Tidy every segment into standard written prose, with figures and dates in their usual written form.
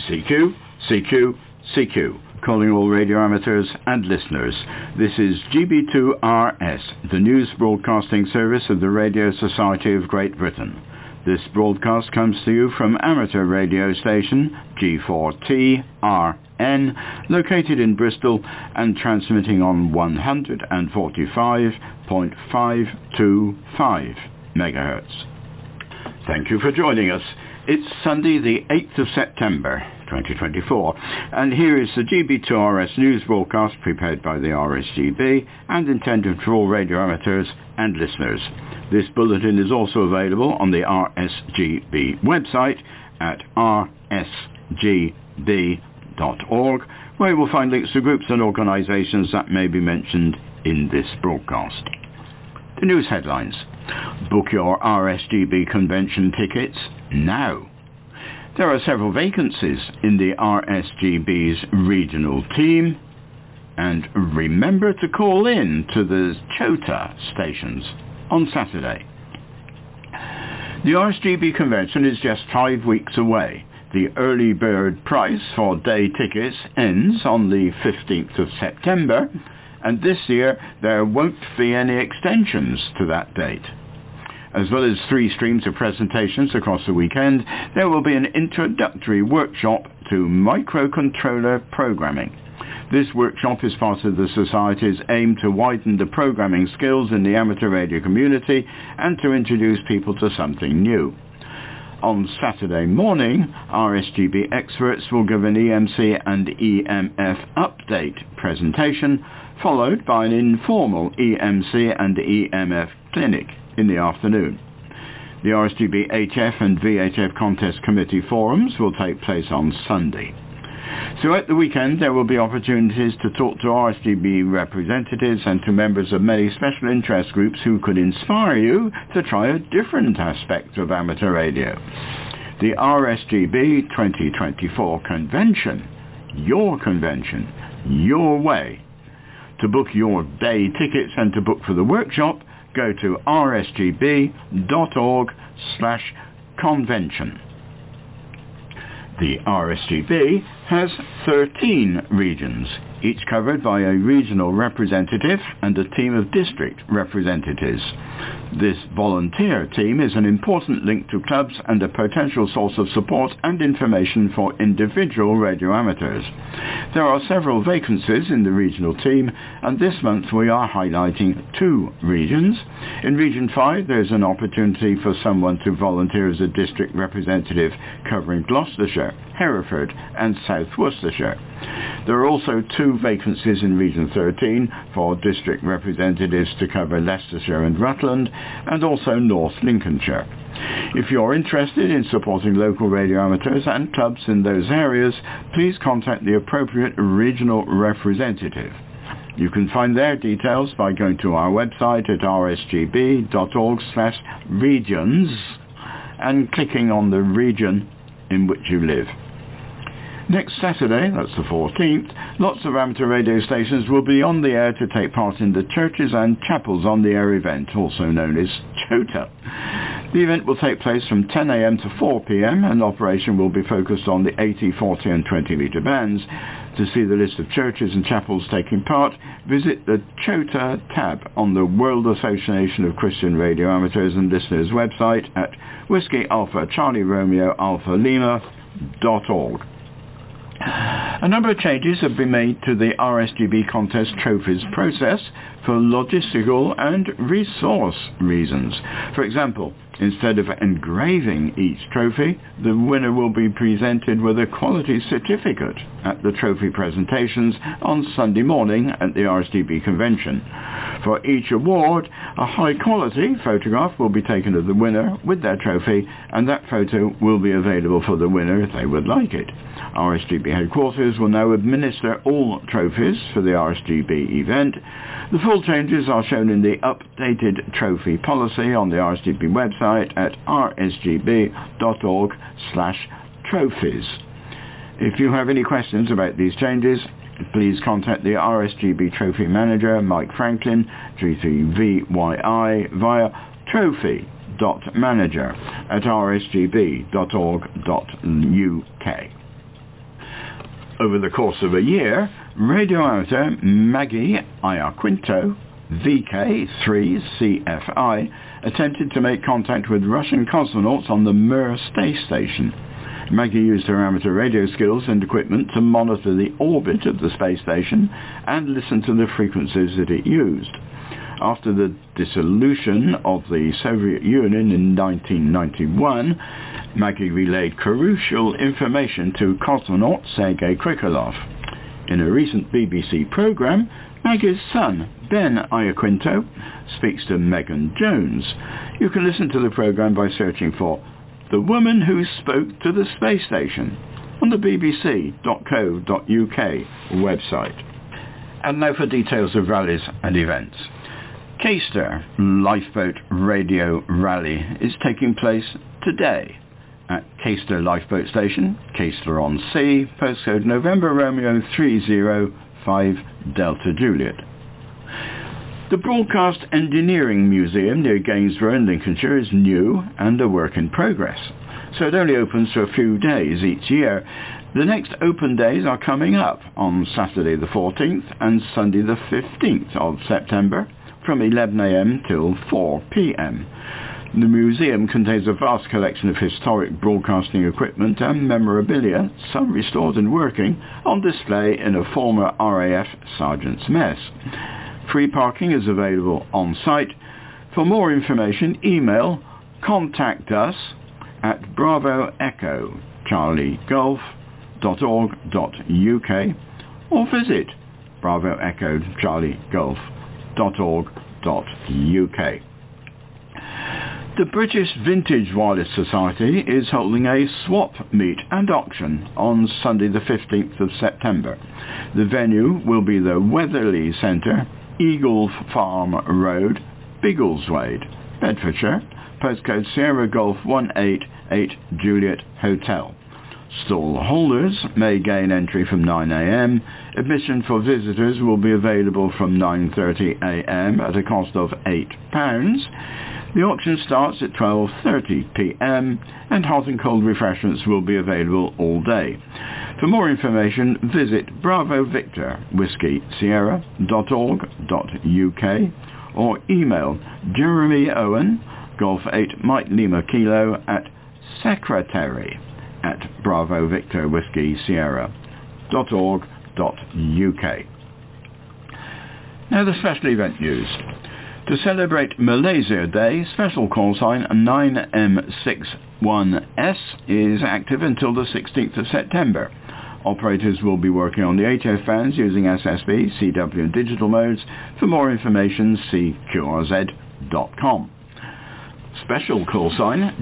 CQ, CQ, CQ. Calling all radio amateurs and listeners. This is GB2RS, the news broadcasting service of the Radio Society of Great Britain. This broadcast comes to you from amateur radio station G4TRN, located in Bristol and transmitting on 155.525 MHz. Thank you for joining us. It's Sunday the 8th of September 2024, and here is the GB2RS news broadcast prepared by the RSGB and intended for all radio amateurs and listeners. This bulletin is also available on the RSGB website at rsgb.org, where you will find links to groups and organisations that may be mentioned in this broadcast. The news headlines. Book your RSGB convention tickets now. There are several vacancies in the RSGB's regional team, and remember to call in to the Chota stations on Saturday. The RSGB convention is just 5 weeks away. The early bird price for day tickets ends on the 15th of September, and this year there won't be any extensions to that date. As well as 3 streams of presentations across the weekend, there will be an introductory workshop to microcontroller programming. This workshop is part of the Society's aim to widen the programming skills in the amateur radio community and to introduce people to something new. On Saturday morning, RSGB experts will give an EMC and EMF update presentation, followed by an informal EMC and EMF clinic in the afternoon. The RSGB HF and VHF Contest Committee forums will take place on Sunday. Throughout the weekend there will be opportunities to talk to RSGB representatives and to members of many special interest groups who could inspire you to try a different aspect of amateur radio. The RSGB 2024 convention, your way. To book your day tickets and to book for the workshop, go to rsgb.org/convention. The RSGB has 13 regions, each covered by a regional representative and a team of district representatives. This volunteer team is an important link to clubs and a potential source of support and information for individual radio amateurs. There are several vacancies in the regional team, and this month we are highlighting 2 regions. In Region 5 there's an opportunity for someone to volunteer as a district representative covering Gloucestershire, Hereford and South Worcestershire. There are also 2 vacancies in Region 13 for district representatives to cover Leicestershire and Rutland, and also North Lincolnshire. If you're interested in supporting local radio amateurs and clubs in those areas, please contact the appropriate regional representative. You can find their details by going to our website at rsgb.org/regions and clicking on the region in which you live. Next Saturday, that's the 14th, lots of amateur radio stations will be on the air to take part in the Churches and Chapels on the Air event, also known as Chota. The event will take place from 10 a.m. to 4 p.m. and operation will be focused on the 80, 40 and 20 metre bands. To see the list of churches and chapels taking part, visit the Chota tab on the World Association of Christian Radio Amateurs and Listeners website at Whiskey Alpha Charlie Romeo Alpha Lima.org. A number of changes have been made to the RSGB contest trophies process for logistical and resource reasons. For example, instead of engraving each trophy, the winner will be presented with a quality certificate at the trophy presentations on Sunday morning at the RSGB convention. For each award, a high-quality photograph will be taken of the winner with their trophy, and that photo will be available for the winner if they would like it. RSGB headquarters will now administer all trophies for the RSGB event. The full changes are shown in the updated trophy policy on the RSGB website at rsgb.org/trophies. If you have any questions about these changes, please contact the RSGB Trophy Manager, Mike Franklin, G3VYI, via trophy.manager@rsgb.org.uk. Over the course of a year, radio amateur Maggie Iaquinto, VK3CFI, attempted to make contact with Russian cosmonauts on the Mir space station. Maggie used her amateur radio skills and equipment to monitor the orbit of the space station and listen to the frequencies that it used. After the dissolution of the Soviet Union in 1991, Maggie relayed crucial information to cosmonaut Sergei Krikalev. In a recent BBC programme, Maggie's son, Ben Iaquinto, speaks to Megan Jones. You can listen to the programme by searching for The Woman Who Spoke to the Space Station on the bbc.co.uk website. And now for details of rallies and events. Caister Lifeboat Radio Rally is taking place today at Caister Lifeboat Station, Caister-on-Sea, postcode November Romeo 305 Delta Juliet. The Broadcast Engineering Museum near Gainsborough in Lincolnshire is new and a work in progress, so it only opens for a few days each year. The next open days are coming up on Saturday the 14th and Sunday the 15th of September from 11 a.m. till 4 p.m. The museum contains a vast collection of historic broadcasting equipment and memorabilia, some restored and working, on display in a former RAF Sergeant's Mess. Free parking is available on site. For more information, email contact us at bravoechocharliegolf.org.uk or visit bravoechocharliegolf.org.uk. The British Vintage Wireless Society is holding a swap meet and auction on Sunday the 15th of September. The venue will be the Weatherly Centre, Eagle Farm Road, Biggleswade, Bedfordshire, postcode Sierra Golf 188 Juliet Hotel. Stall holders may gain entry from 9 a.m. Admission for visitors will be available from 9:30 a.m. at a cost of £8. The auction starts at 12:30 p.m. and hot and cold refreshments will be available all day. For more information, visit bravovictorwhiskey.sierra.org.uk or email Jeremy Owen, Golf 8 Mike Lima Kilo at secretary@bravovictorwhiskey.sierra.org.uk. Now the special event news. To celebrate Malaysia Day, special call sign 9M61S is active until the 16th of September. Operators will be working on the HF bands using SSB, CW and digital modes. For more information, see qrz.com. Special call sign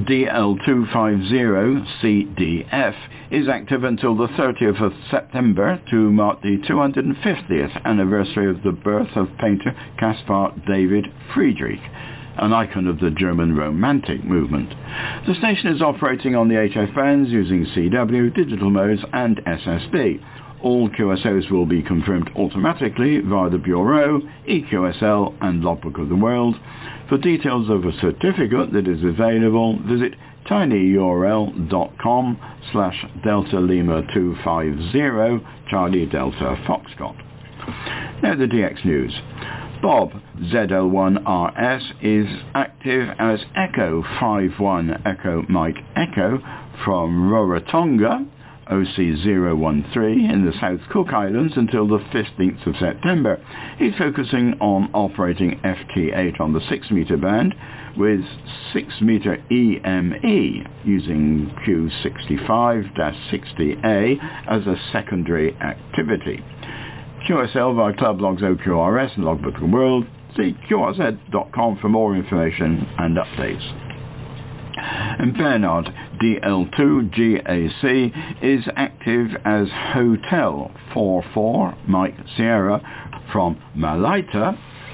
DL250CDF is active until the 30th of September to mark the 250th anniversary of the birth of painter Caspar David Friedrich, an icon of the German Romantic movement. The station is operating on the HF bands using CW, digital modes and SSB. All QSOs will be confirmed automatically via the Bureau, EQSL and Logbook of the World. For details of a certificate that is available, visit tinyurl.com/Delta Lima 250 Charlie Delta Foxtrot. Now the DX News. Bob ZL1RS is active as Echo 51 Echo Mike Echo from Rarotonga, OC013 in the South Cook Islands until the 15th of September. He's focusing on operating FT8 on the 6-metre band with 6-metre EME using Q65-60A as a secondary activity. QSL via Club Logs OQRS and Logbook of the World. See qrz.com for more information and updates. And Bernard DL2GAC is active as Hotel 44 Mike Sierra from Malaita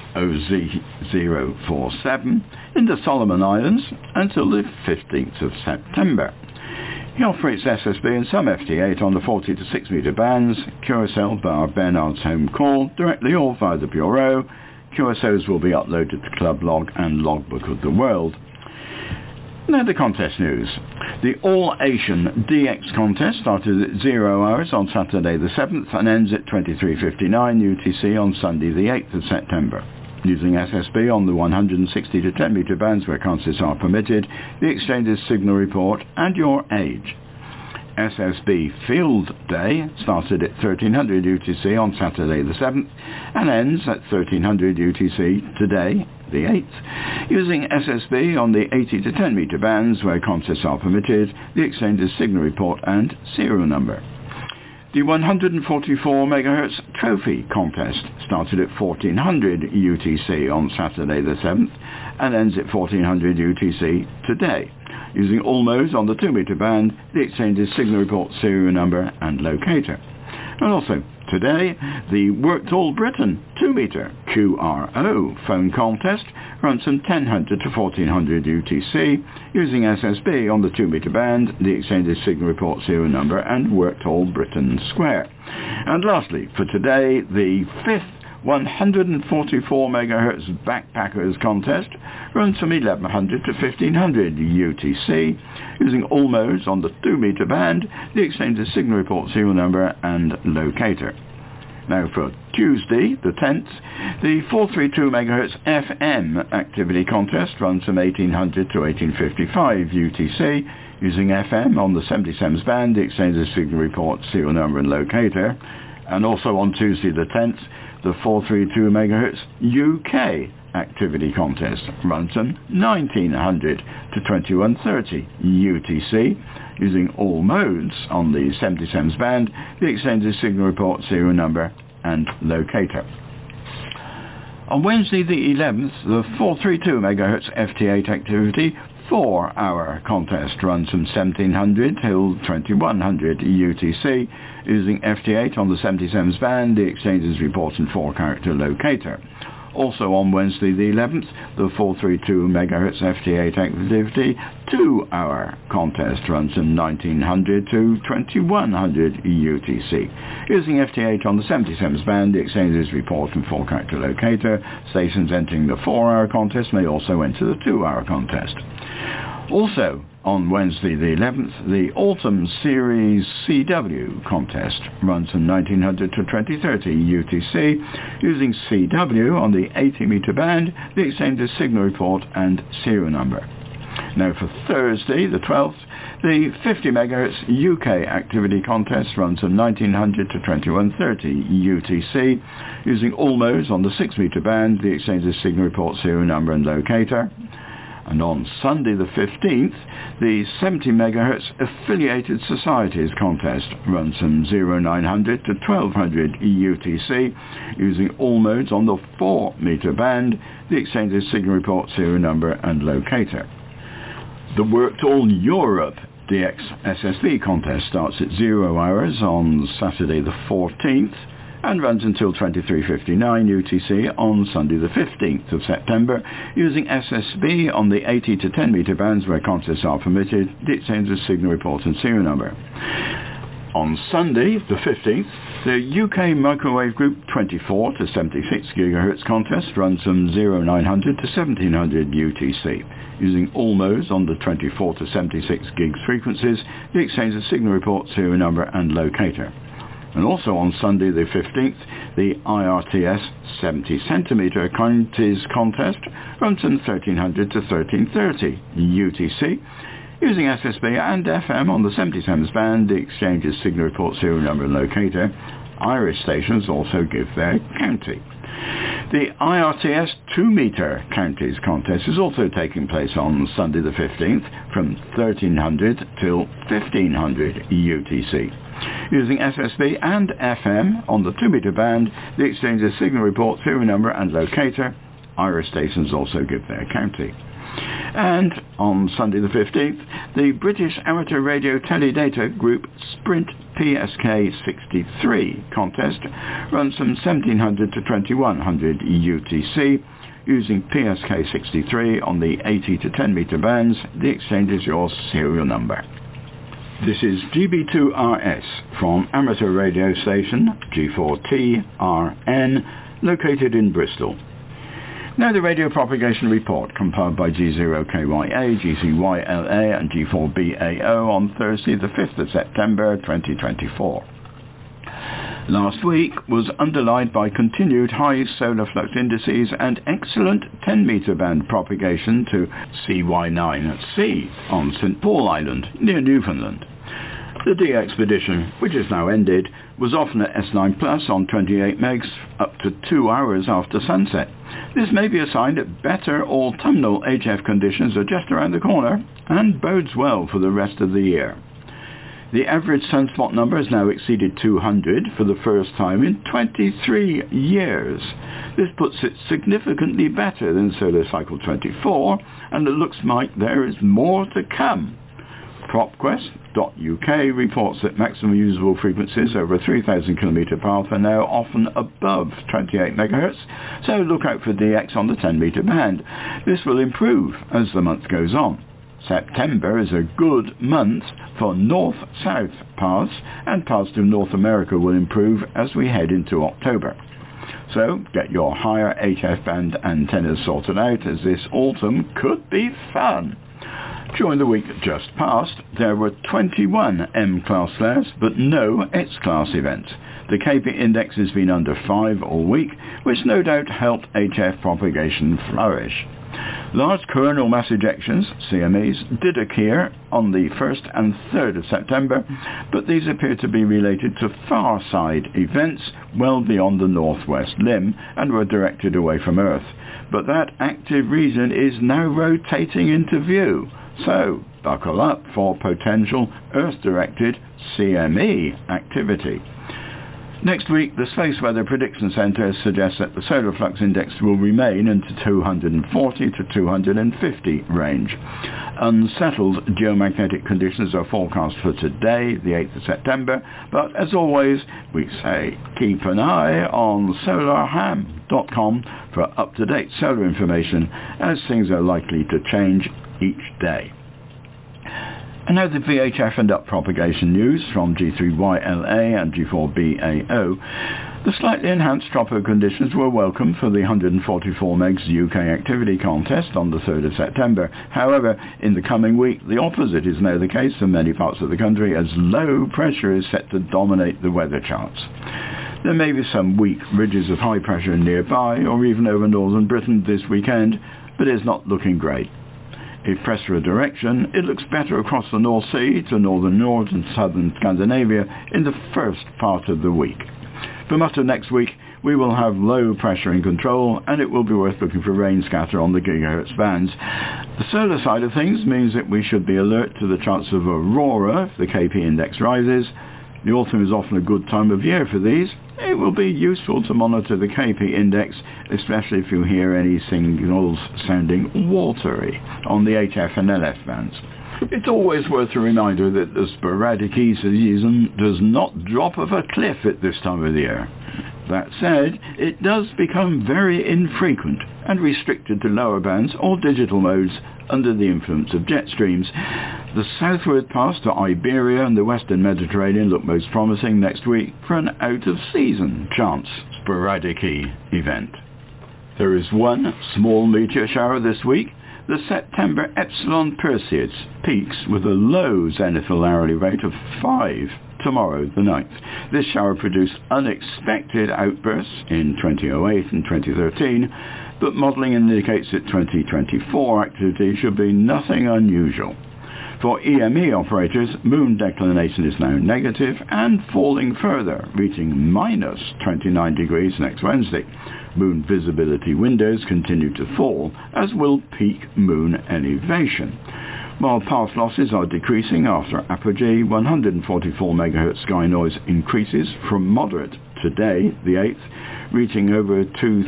OZ047 in the Solomon Islands until the 15th of September. He operates SSB and some FT8 on the 40 to 6 metre bands, QSL bar Bernard's home call, directly or via the Bureau. QSOs will be uploaded to Club Log and Logbook of the World. Now the contest news. The All-Asian DX contest started at 0 hours on Saturday the 7th and ends at 23:59 UTC on Sunday the 8th of September. Using SSB on the 160 to 10 metre bands where contests are permitted, the exchange's signal report and your age. SSB Field Day started at 1300 UTC on Saturday the 7th and ends at 1300 UTC today, the 8th. Using SSB on the 80 to 10 metre bands where contests are permitted, the exchange's signal report and serial number. The 144 MHz Trophy contest started at 1400 UTC on Saturday the 7th and ends at 1400 UTC today. Using all modes on the 2 metre band, the exchange's signal report, serial number and locator. And also, today, the Worked All Britain 2 metre QRO phone contest runs from 1000 to 1400 UTC, using SSB on the 2 metre band, the exchange's signal report, serial number and Worked All Britain Square. And lastly, for today, the 5th 144 MHz Backpackers contest runs from 1100 to 1500 UTC, using all modes on the 2 metre band, the exchange's signal report, serial number and locator. Now for Tuesday, the 10th, the 432 MHz FM activity contest runs from 1800 to 1855 UTC, using FM on the 77s band, the exchange's signal report, serial number and locator. And also on Tuesday the 10th, the 432 MHz UK activity contest runs from 1900 to 2130 UTC, using all modes on the 77s band, the exchange's signal report, serial number and locator. On Wednesday the 11th, the 432 MHz FT8 activity 4-hour contest runs from 1700 till 2100 UTC, using FT8 on the 77s band, the exchange's report and 4-character locator. Also on Wednesday the 11th, the 432 MHz FT8 activity 2-hour contest runs from 1900 to 2100 UTC. Using FT8 on the 77s band, the exchange's report and 4-character locator. Stations entering the 4-hour contest may also enter the 2-hour contest. Also, on Wednesday the 11th, the Autumn Series CW contest runs from 1900 to 2030 UTC, using CW on the 80 metre band, the exchange's signal report and serial number. Now for Thursday the 12th, the 50 MHz UK activity contest runs from 1900 to 2130 UTC, using all modes on the 6 metre band, the exchange's signal report, serial number and locator. And on Sunday the 15th, the 70 MHz Affiliated Societies contest runs from 0900 to 1200 UTC, using all modes on the 4 metre band, the exchange's signal report, serial number and locator. The Worked All Europe DX SSB contest starts at 0 hours on Saturday the 14th and runs until 23:59 UTC on Sunday the 15th of September, using SSB on the 80 to 10 metre bands where contests are permitted, the exchange's signal report and serial number. On Sunday the 15th, the UK Microwave Group 24 to 76 GHz contest runs from 0900 to 1700 UTC. Using all modes on the 24 to 76 gigs frequencies, the exchange's signal report, serial number and locator. And also on Sunday the 15th, the IRTS 70 cm counties contest runs from 1300 to 1330 UTC. Using SSB and FM on the 77s band, the exchange's signal report, serial number and locator. Irish stations also give their county. The IRTS 2 metre counties contest is also taking place on Sunday the 15th from 1300 till 1500 UTC. Using SSB and FM on the 2 metre band, the exchange's signal report, serial number and locator. Irish stations also give their county. And on Sunday the 15th, the British Amateur Radio Teledata Group Sprint PSK 63 contest runs from 1700 to 2100 UTC. Using PSK 63 on the 80 to 10 metre bands, the exchange is your serial number. This is GB2RS from amateur radio station G4TRN, located in Bristol. Now the radio propagation report compiled by G0KYA, GCYLA and G4BAO on Thursday the 5th of September 2024. Last week was underlined by continued high solar flux indices and excellent 10-metre band propagation to CY9C on St Paul Island near Newfoundland. The D expedition, which is now ended, was often at S9 Plus on 28 megs up to 2 hours after sunset. This may be a sign that better autumnal HF conditions are just around the corner and bodes well for the rest of the year. The average sunspot number has now exceeded 200 for the first time in 23 years. This puts it significantly better than solar cycle 24, and it looks like there is more to come. PropQuest.uk reports that maximum usable frequencies over a 3,000 km path are now often above 28 MHz, so look out for DX on the 10-metre band. This will improve as the month goes on. September is a good month for north-south paths, and paths to North America will improve as we head into October. So get your higher HF band antennas sorted out, as this autumn could be fun. During the week just past, there were 21 M-class flares, but no X-class events. The KP index has been under 5 all week, which no doubt helped HF propagation flourish. Large coronal mass ejections, CMEs, did occur on the 1st and 3rd of September, but these appear to be related to far-side events well beyond the northwest limb and were directed away from Earth. But that active region is now rotating into view, so buckle up for potential Earth-directed CME activity. Next week, the Space Weather Prediction Centre suggests that the solar flux index will remain in the 240 to 250 range. Unsettled geomagnetic conditions are forecast for today, the 8th of September, but as always, we say keep an eye on solarham.com for up-to-date solar information, as things are likely to change each day. And now the VHF and up propagation news from G3YLA and G4BAO. The slightly enhanced tropo conditions were welcome for the 144 megs UK activity contest on the 3rd of September. However, in the coming week, the opposite is now the case in many parts of the country, as low pressure is set to dominate the weather charts. There may be some weak ridges of high pressure nearby, or even over northern Britain this weekend, but it's not looking great. If pressed for a direction, it looks better across the North Sea to northern North and southern Scandinavia in the first part of the week. For much of next week, we will have low pressure in control, and it will be worth looking for rain scatter on the gigahertz bands. The solar side of things means that we should be alert to the chance of aurora if the KP index rises. The autumn is often a good time of year for these. It will be useful to monitor the KP index, especially if you hear any signals sounding watery on the HF and LF bands. It's always worth a reminder that the sporadic season does not drop off a cliff at this time of the year. That said, it does become very infrequent and restricted to lower bands or digital modes under the influence of jet streams. The southward pass to Iberia and the western Mediterranean look most promising next week for an out-of-season chance sporadic event. There is one small meteor shower this week. The September Epsilon Perseids peaks with a low zenithal hourly rate of 5 tomorrow, the 9th. This shower produced unexpected outbursts in 2008 and 2013, but modelling indicates that 2024 activity should be nothing unusual. For EME operators, moon declination is now negative and falling further, reaching minus 29 degrees next Wednesday. Moon visibility windows continue to fall, as will peak moon elevation. While path losses are decreasing after apogee, 144 MHz sky noise increases from moderate today, the 8th, reaching over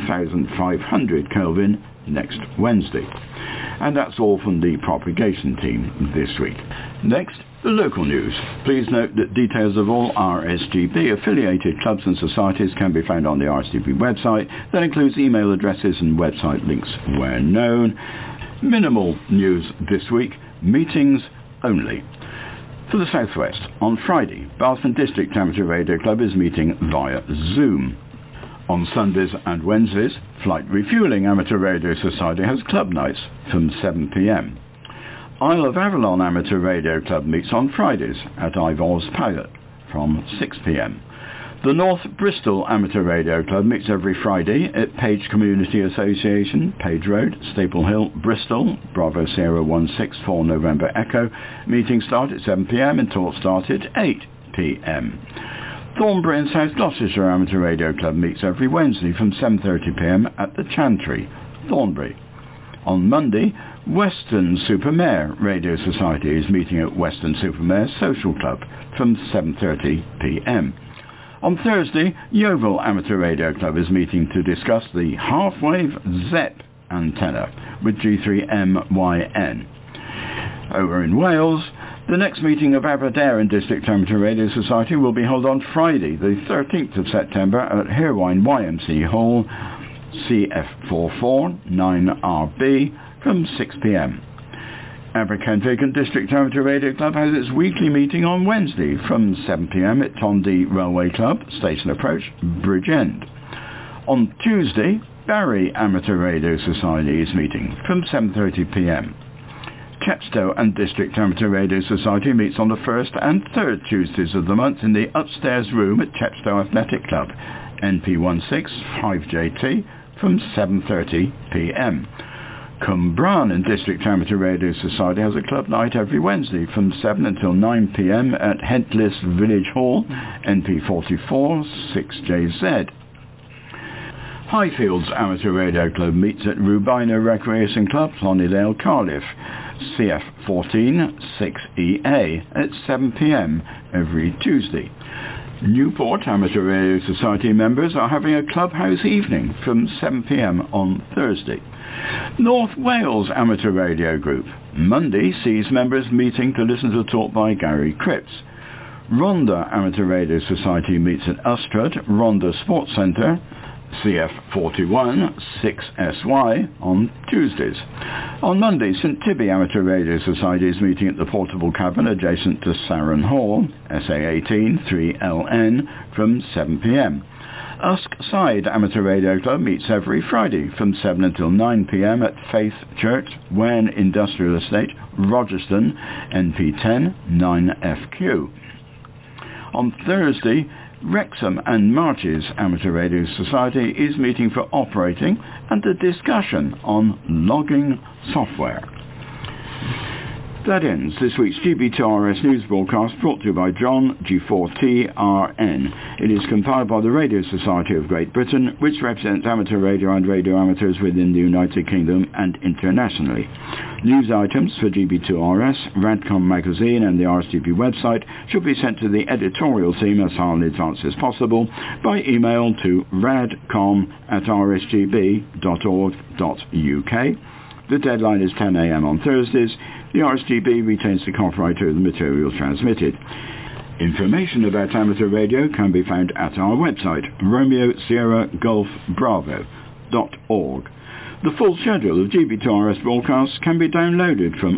2,500 Kelvin next Wednesday. And that's all from the propagation team this week. Next, the local news. Please note that details of all RSGB affiliated clubs and societies can be found on the RSGB website. That includes email addresses and website links where known. Minimal news this week. Meetings only. For the Southwest, on Friday, Balfour District Amateur Radio Club is meeting via Zoom. On Sundays and Wednesdays, Flight Refuelling Amateur Radio Society has club nights from 7 p.m. Isle of Avalon Amateur Radio Club meets on Fridays at Ivors Pilot from 6 p.m. The North Bristol Amateur Radio Club meets every Friday at Page Community Association, Page Road, Staple Hill, Bristol, Bravo Sierra 164 November Echo. Meetings start at 7 p.m. and talks start at 8 p.m. Thornbury and South Gloucestershire Amateur Radio Club meets every Wednesday from 7:30 p.m. at the Chantry, Thornbury. On Monday, Weston-super-Mare Radio Society is meeting at Weston-super-Mare Social Club from 7:30 p.m. On Thursday, Yeovil Amateur Radio Club is meeting to discuss the half-wave ZEP antenna with G3MYN. Over in Wales, the next meeting of Aberdare District Amateur Radio Society will be held on Friday, the 13th of September at Hirwine YMC Hall, CF44 9RB from 6 p.m. Aberkenfig District Amateur Radio Club has its weekly meeting on Wednesday from 7 p.m. at Tondy Railway Club, Station Approach, Bridgend. On Tuesday, Barry Amateur Radio Society is meeting from 7:30 p.m. Chepstow and District Amateur Radio Society meets on the first and third Tuesdays of the month in the upstairs room at Chepstow Athletic Club, NP16 5JT, from 7:30 p.m. Cumbrawn and District Amateur Radio Society has a club night every Wednesday from 7 until 9 p.m. at Headless Village Hall, NP44 6JZ. Highfields Amateur Radio Club meets at Rubina Recreation Club, Lonnydale, Cardiff, CF14 6EA at 7 p.m. every Tuesday. Newport Amateur Radio Society members are having a clubhouse evening from 7 p.m. on Thursday. North Wales Amateur Radio Group Monday sees members meeting to listen to a talk by Gary Cripps. Rhondda Amateur Radio Society meets at Ustrad, Rhondda Sports Centre, CF41 6SY on Tuesdays. On Monday, St Tibby Amateur Radio Society is meeting at the Portable Cabin adjacent to Saron Hall, SA18 3LN, from 7 p.m. Usk Side Amateur Radio Club meets every Friday from 7 until 9 p.m. at Faith Church, Wen Industrial Estate, Rogerston, NP10 9FQ. On Thursday, Wrexham and Marches Amateur Radio Society is meeting for operating and a discussion on logging software. That ends this week's GB2RS news broadcast, brought to you by John G4TRN. It is compiled by the Radio Society of Great Britain, which represents amateur radio and radio amateurs within the United Kingdom and internationally. News items for GB2RS, Radcom magazine and the RSGB website should be sent to the editorial team as far in advance as possible by email to radcom@rsgb.org.uk. The deadline is 10 a.m. on Thursdays. The RSGB retains the copyright of the material transmitted. Information about amateur radio can be found at our website, RomeoSierraGolfBravo.org. The full schedule of GB2RS broadcasts can be downloaded from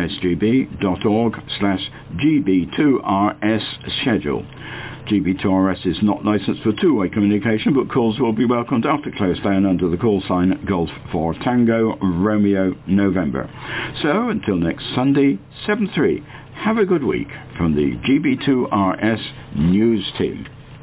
rsgb.org/GB2RS schedule. GB2RS is not licensed for two-way communication, but calls will be welcomed after close down under the call sign Golf for Tango Romeo November. So, until next Sunday, 7/3, have a good week from the GB2RS News Team.